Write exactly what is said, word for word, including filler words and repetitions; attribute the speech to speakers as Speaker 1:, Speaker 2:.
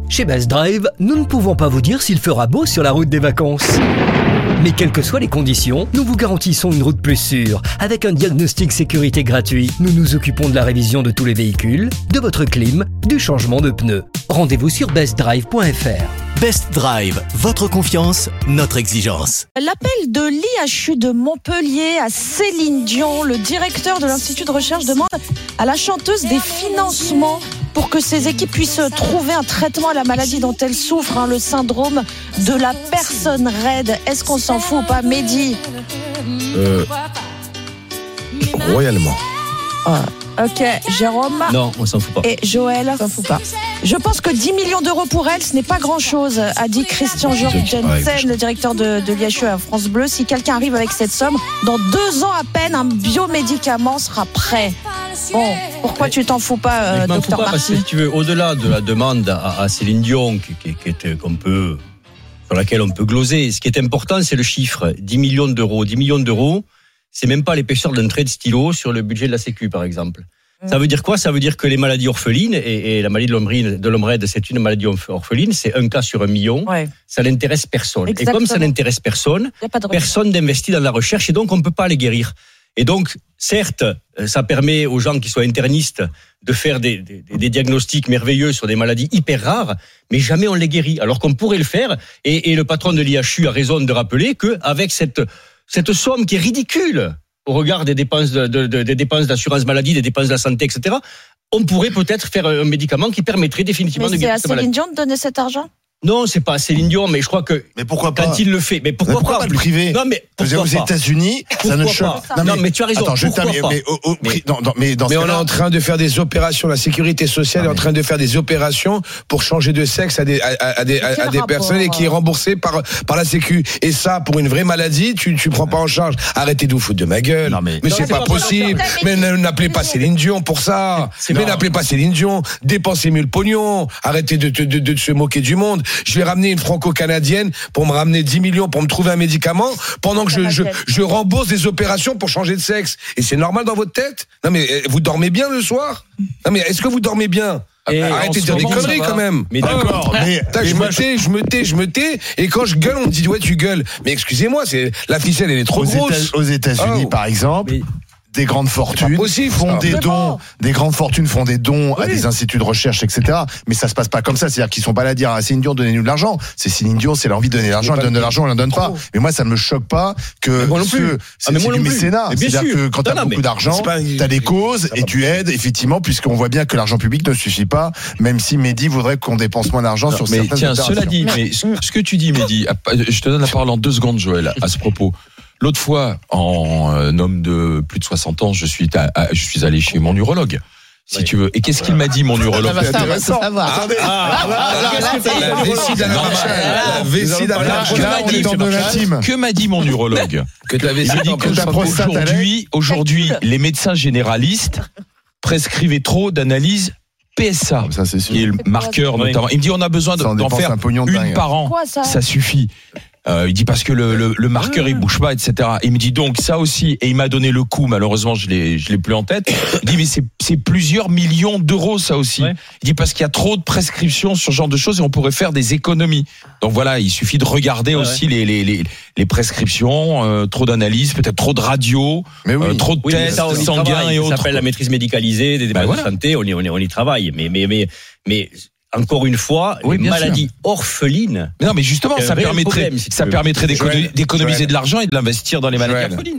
Speaker 1: Chez Best Drive, nous ne pouvons pas vous dire s'il fera beau sur la route des vacances. Mais quelles que soient les conditions, nous vous garantissons une route plus sûre. Avec un diagnostic sécurité gratuit, nous nous occupons de la révision de tous les véhicules, de votre clim, du changement de pneus. Rendez-vous sur best drive point f r.
Speaker 2: Best Drive, votre confiance, notre exigence.
Speaker 3: L'appel de l'I H U de Montpellier à Céline Dion, le directeur de l'Institut de recherche, demande à la chanteuse des financements pour que ses équipes puissent trouver un traitement à la maladie dont elle souffre, hein, le syndrome de la personne raide. Est-ce qu'on s'en fout ou pas, Mehdi?
Speaker 4: Euh, royalement.
Speaker 3: Ah, ok, Jérôme?
Speaker 5: Non, on s'en fout pas.
Speaker 3: Et Joël? S'en fout pas. Je pense que dix millions d'euros pour elle, ce n'est pas grand-chose, a dit Christian Jorgensen, le directeur de, de l'I H U à France Bleu. Si quelqu'un arrive avec cette somme, dans deux ans à peine, un biomédicament sera prêt. Bon, pourquoi tu t'en fous pas, euh, docteur Marty?
Speaker 5: Parce que si tu veux, au-delà de la demande à, à Céline Dion, qui, qui, qui est, qu'on peut, sur laquelle on peut gloser, ce qui est important, c'est le chiffre. dix millions d'euros. dix millions d'euros, c'est même pas l'épaisseur d'un trait de stylo sur le budget de la Sécu, par exemple. Ça veut dire quoi? Ça veut dire que les maladies orphelines, et, et la maladie de l'homme, de l'homme raide, c'est une maladie orpheline, c'est un cas sur un million, ouais. Ça n'intéresse personne. Exactement. Et comme ça n'intéresse personne, personne n'investit dans la recherche, et donc on ne peut pas les guérir. Et donc, certes, ça permet aux gens qui sont internistes de faire des, des, des diagnostics merveilleux sur des maladies hyper rares, mais jamais on les guérit, alors qu'on pourrait le faire, et, et le patron de l'I H U a raison de rappeler qu'avec cette, cette somme qui est ridicule, au regard des dépenses, de, de, de, des dépenses d'assurance maladie, des dépenses de la santé, et cetera, on pourrait peut-être faire un médicament qui permettrait définitivement
Speaker 3: mais
Speaker 5: de guérir cette maladie.
Speaker 3: C'est à Céline Dion de donner cet argent?
Speaker 5: Non, c'est pas Céline Dion, mais je crois que
Speaker 4: mais pourquoi
Speaker 5: quand
Speaker 4: pas
Speaker 5: il le fait, mais pourquoi,
Speaker 4: mais pourquoi
Speaker 5: pas,
Speaker 4: pas le privé?
Speaker 5: Non, mais pourquoi
Speaker 4: aux
Speaker 5: pas
Speaker 4: États-Unis, ça ne choque.
Speaker 5: Non, non, mais tu as raison.
Speaker 4: Attends, je
Speaker 5: termine.
Speaker 4: Mais, au, au, mais, dans, dans, mais, dans
Speaker 6: mais on est en train de faire des opérations. La sécurité sociale ah, est en train de faire des opérations pour changer de sexe à des à, à, à des, à, à des personnes et qui est remboursé par par la Sécu. Et ça, pour une vraie maladie, tu tu prends pas en charge. Arrêtez de vous foutre de ma gueule. Non, mais mais non, c'est, c'est pas, pas possible. Mais n'appelez pas Céline Dion pour ça. C'est mais n'appelez pas Céline Dion. Dépensez mieux le pognon. Arrêtez de de, de de se moquer du monde. Je vais ramener une franco-canadienne pour me ramener dix millions pour me trouver un médicament pendant que je, je, je rembourse des opérations pour changer de sexe. Et c'est normal dans votre tête? Non mais vous dormez bien le soir? Non mais est-ce que vous dormez bien? Et arrêtez de dire des conneries quand même.
Speaker 5: Mais d'accord.
Speaker 6: Ah, mais, mais je me tais, je me tais, je me tais. Et quand je gueule, on me dit ouais tu gueules. Mais excusez-moi, c'est la ficelle elle est trop
Speaker 4: aux
Speaker 6: grosse.
Speaker 4: États, aux États-Unis oh. par exemple. Mais... des grandes fortunes
Speaker 6: possible,
Speaker 4: font des dons,
Speaker 3: bon.
Speaker 4: des grandes fortunes font des dons oui. à des instituts de recherche, et cetera. Mais ça se passe pas comme ça. C'est-à-dire qu'ils sont pas là à dire à Céline Dion donnez-nous de l'argent. C'est Céline Dion, c'est l'envie de donner de l'argent, elle donne de l'argent, elle en donne pas. Mais moi, ça me choque pas que
Speaker 5: moi non plus.
Speaker 4: Ce, c'est, ah, c'est du mécénat. C'est-à-dire sûr. que quand t'as non, beaucoup d'argent, pas, t'as des causes et tu aides effectivement, puisqu'on voit bien que l'argent public ne suffit pas. Même si Mehdi voudrait qu'on dépense moins d'argent non, sur
Speaker 7: mais
Speaker 4: certaines
Speaker 7: tiens,
Speaker 4: opérations.
Speaker 7: Cela dit, mais ce que tu dis, Mehdi, je te donne la parole en deux secondes, Joël, à ce propos. L'autre fois, en euh, homme de plus de soixante ans, je suis, à, à, je suis allé chez mon urologue, si oui. tu veux. Et qu'est-ce qu'il m'a dit, mon urologue?
Speaker 3: Ça va, ça va savoir.
Speaker 7: Que m'a dit mon urologue?
Speaker 6: Que ta vessie
Speaker 7: il m'a dit qu'aujourd'hui, aujourd'hui, les médecins généralistes prescrivaient trop d'analyses P S A,
Speaker 4: ça, c'est sûr.
Speaker 7: qui est le marqueur oui. notamment. Il me dit on a besoin de, d'en faire une dingue. par an.
Speaker 3: Quoi, ça,
Speaker 7: ça suffit. Euh, il dit parce que le, le, le marqueur il bouge pas, et cetera. Il me dit donc ça aussi, et il m'a donné le coût. Malheureusement, je l'ai, je l'ai plus en tête. Il dit mais c'est, c'est plusieurs millions d'euros ça aussi. Ouais. Il dit parce qu'il y a trop de prescriptions sur ce genre de choses et on pourrait faire des économies. Donc voilà, il suffit de regarder ouais, aussi ouais. Les, les les les prescriptions, euh, trop d'analyses, peut-être trop de radio, oui. euh, trop de
Speaker 5: oui,
Speaker 7: tests
Speaker 5: ça,
Speaker 7: sanguins et autres.
Speaker 5: Ça s'appelle la maîtrise médicalisée des dépenses ben voilà. de santé. On y on y on y travaille. Mais mais mais mais encore une fois, oui, les maladies sûr. orphelines.
Speaker 7: Mais non, mais justement, ça permettrait, problème, si ça permettrait d'économiser, d'économiser de l'argent et de l'investir dans les maladies orphelines.